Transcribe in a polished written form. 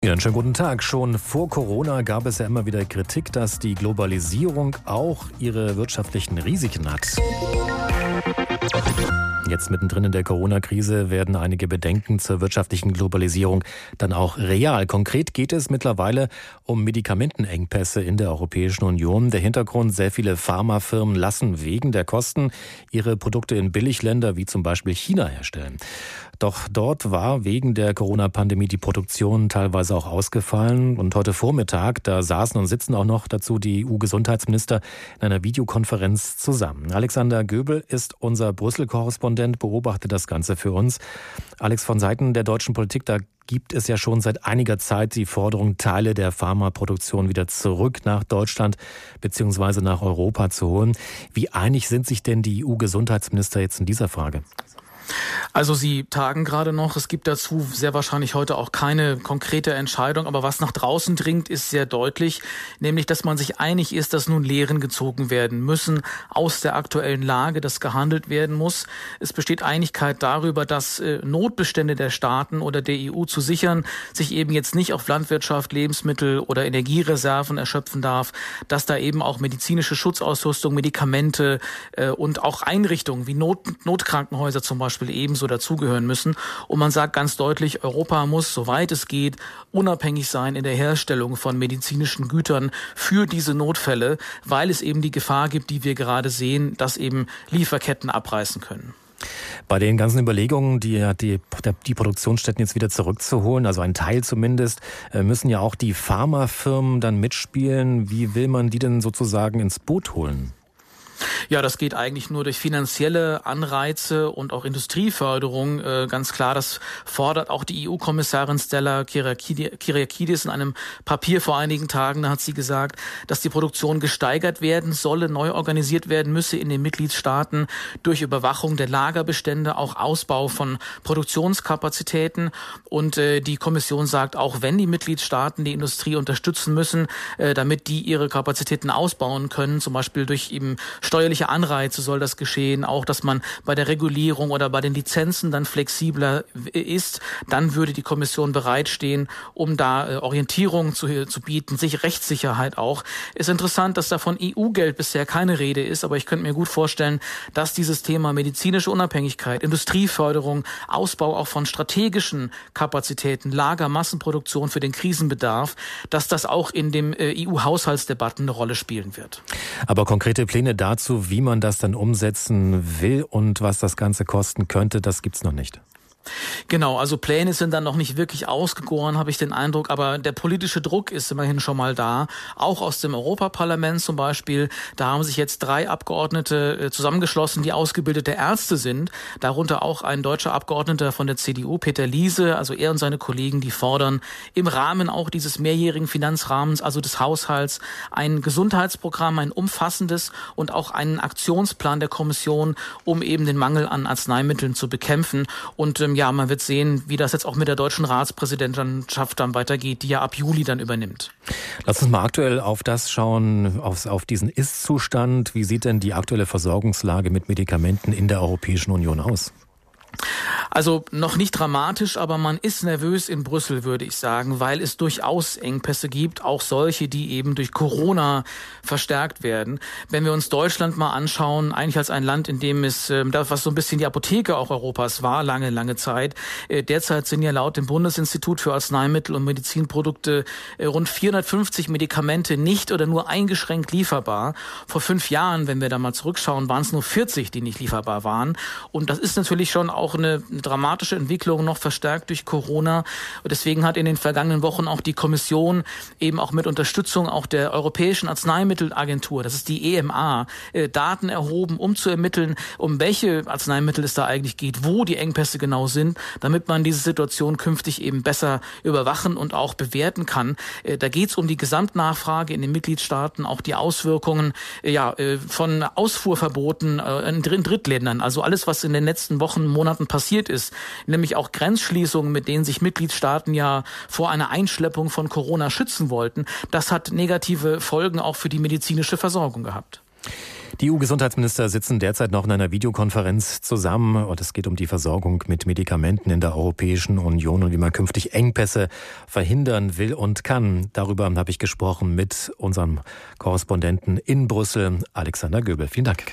Ja, einen schönen guten Tag. Schon vor Corona gab es ja immer wieder Kritik, dass die Globalisierung auch ihre wirtschaftlichen Risiken hat. Jetzt mittendrin in der Corona-Krise werden einige Bedenken zur wirtschaftlichen Globalisierung dann auch real. Konkret geht es mittlerweile um Medikamentenengpässe in der Europäischen Union. Der Hintergrund: sehr viele Pharmafirmen lassen wegen der Kosten ihre Produkte in Billigländer wie zum Beispiel China herstellen. Doch dort war wegen der Corona-Pandemie die Produktion teilweise auch ausgefallen. Und heute Vormittag, da saßen und sitzen auch noch dazu die EU-Gesundheitsminister in einer Videokonferenz zusammen. Alexander Göbel ist unser Brüssel-Korrespondent, beobachtet das Ganze für uns. Alex, von Seiten der deutschen Politik, da gibt es ja schon seit einiger Zeit die Forderung, Teile der Pharmaproduktion wieder zurück nach Deutschland bzw. nach Europa zu holen. Wie einig sind sich denn die EU-Gesundheitsminister jetzt in dieser Frage? Also sie tagen gerade noch. Es gibt dazu sehr wahrscheinlich heute auch keine konkrete Entscheidung. Aber was nach draußen dringt, ist sehr deutlich, nämlich, dass man sich einig ist, dass nun Lehren gezogen werden müssen aus der aktuellen Lage, dass gehandelt werden muss. Es besteht Einigkeit darüber, dass Notbestände der Staaten oder der EU zu sichern sich eben jetzt nicht auf Landwirtschaft, Lebensmittel oder Energiereserven erschöpfen darf, dass da eben auch medizinische Schutzausrüstung, Medikamente und auch Einrichtungen wie Notkrankenhäuser zum Beispiel ebenso dazugehören müssen. Und man sagt ganz deutlich, Europa muss, soweit es geht, unabhängig sein in der Herstellung von medizinischen Gütern für diese Notfälle, weil es eben die Gefahr gibt, die wir gerade sehen, dass eben Lieferketten abreißen können. Bei den ganzen Überlegungen, die Produktionsstätten jetzt wieder zurückzuholen, also ein Teil zumindest, müssen ja auch die Pharmafirmen dann mitspielen. Wie will man die denn sozusagen ins Boot holen? Ja, das geht eigentlich nur durch finanzielle Anreize und auch Industrieförderung. Ganz klar, das fordert auch die EU-Kommissarin Stella Kyriakides in einem Papier vor einigen Tagen. Da hat sie gesagt, dass die Produktion gesteigert werden solle, neu organisiert werden müsse in den Mitgliedstaaten durch Überwachung der Lagerbestände, auch Ausbau von Produktionskapazitäten. Und die Kommission sagt, auch wenn die Mitgliedstaaten die Industrie unterstützen müssen, damit die ihre Kapazitäten ausbauen können, zum Beispiel durch eben steuerliche Anreize soll das geschehen, auch dass man bei der Regulierung oder bei den Lizenzen dann flexibler ist, dann würde die Kommission bereitstehen, um da Orientierung zu bieten, sich Rechtssicherheit auch. Ist interessant, dass da von EU-Geld bisher keine Rede ist, aber ich könnte mir gut vorstellen, dass dieses Thema medizinische Unabhängigkeit, Industrieförderung, Ausbau auch von strategischen Kapazitäten, Lager, Massenproduktion für den Krisenbedarf, dass das auch in dem EU-Haushaltsdebatten eine Rolle spielen wird. Aber konkrete Pläne dazu, wie man das dann umsetzen will und was das Ganze kosten könnte, das gibt's noch nicht. Genau, also Pläne sind dann noch nicht wirklich ausgegoren, habe ich den Eindruck, aber der politische Druck ist immerhin schon mal da, auch aus dem Europaparlament zum Beispiel. Da haben sich jetzt 3 Abgeordnete zusammengeschlossen, die ausgebildete Ärzte sind, darunter auch ein deutscher Abgeordneter von der CDU, Peter Liese, also er und seine Kollegen, die fordern im Rahmen auch dieses mehrjährigen Finanzrahmens, also des Haushalts, ein Gesundheitsprogramm, ein umfassendes und auch einen Aktionsplan der Kommission, um eben den Mangel an Arzneimitteln zu bekämpfen. Und ja, man wird sehen, wie das jetzt auch mit der deutschen Ratspräsidentschaft dann weitergeht, die ja ab Juli dann übernimmt. Lass uns mal aktuell auf das schauen, auf diesen Ist-Zustand. Wie sieht denn die aktuelle Versorgungslage mit Medikamenten in der Europäischen Union aus? Also noch nicht dramatisch, aber man ist nervös in Brüssel, würde ich sagen, weil es durchaus Engpässe gibt, auch solche, die eben durch Corona verstärkt werden. Wenn wir uns Deutschland mal anschauen, eigentlich als ein Land, in dem es, was so ein bisschen die Apotheke auch Europas war, lange Zeit. Derzeit sind ja laut dem Bundesinstitut für Arzneimittel und Medizinprodukte rund 450 Medikamente nicht oder nur eingeschränkt lieferbar. Vor 5 Jahren, wenn wir da mal zurückschauen, waren es nur 40, die nicht lieferbar waren. Und das ist natürlich schon auch eine dramatische Entwicklung, noch verstärkt durch Corona. Und deswegen hat in den vergangenen Wochen auch die Kommission eben auch mit Unterstützung auch der Europäischen Arzneimittelagentur, das ist die EMA, Daten erhoben, um zu ermitteln, um welche Arzneimittel es da eigentlich geht, wo die Engpässe genau sind, damit man diese Situation künftig eben besser überwachen und auch bewerten kann. Da geht es um die Gesamtnachfrage in den Mitgliedstaaten, auch die Auswirkungen von Ausfuhrverboten in Drittländern, also alles, was in den letzten Wochen, Monaten passiert ist, nämlich auch Grenzschließungen, mit denen sich Mitgliedstaaten ja vor einer Einschleppung von Corona schützen wollten, das hat negative Folgen auch für die medizinische Versorgung gehabt. Die EU-Gesundheitsminister sitzen derzeit noch in einer Videokonferenz zusammen und es geht um die Versorgung mit Medikamenten in der Europäischen Union und wie man künftig Engpässe verhindern will und kann. Darüber habe ich gesprochen mit unserem Korrespondenten in Brüssel, Alexander Göbel. Vielen Dank.